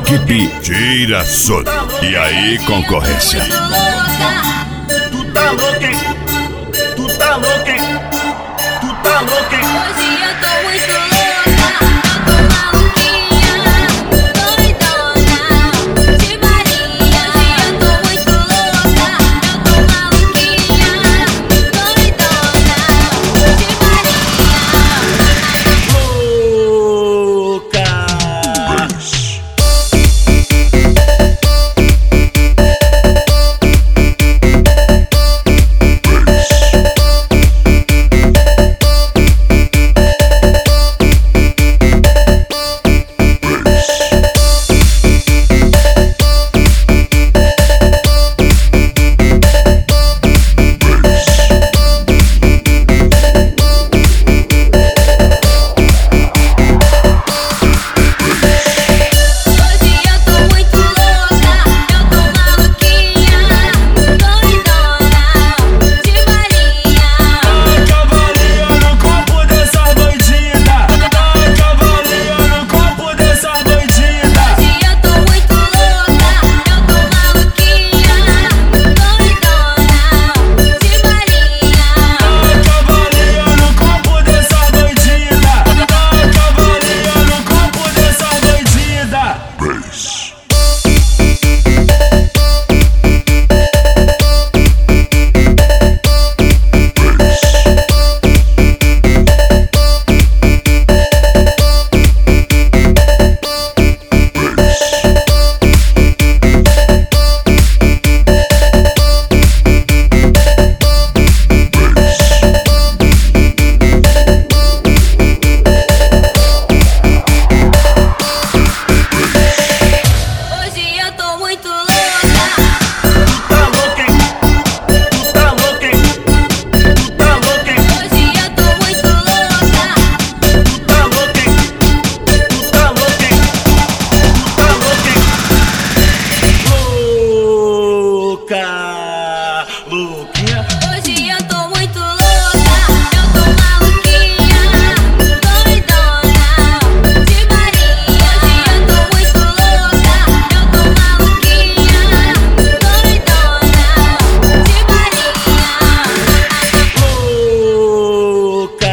equipe Girassol. E aí, concorrência? Tu tá louca, hein? Tu tá louca, hein? Tu tá louca, hein? Hoje eu tô muito louca, eu tô maluquinha, doidona, de Maria. Hoje eu tô muito louca, eu tô maluquinha, doidona, de Louca. Louquinha. Hoje eu tô muito louca, eu tô maluquinha, doidona, de Maria. Hoje eu tô muito louca, eu tô maluquinha, doidona, de Maria. Louca.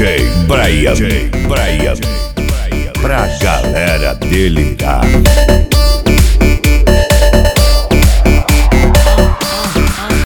Brian, pra galera delirar.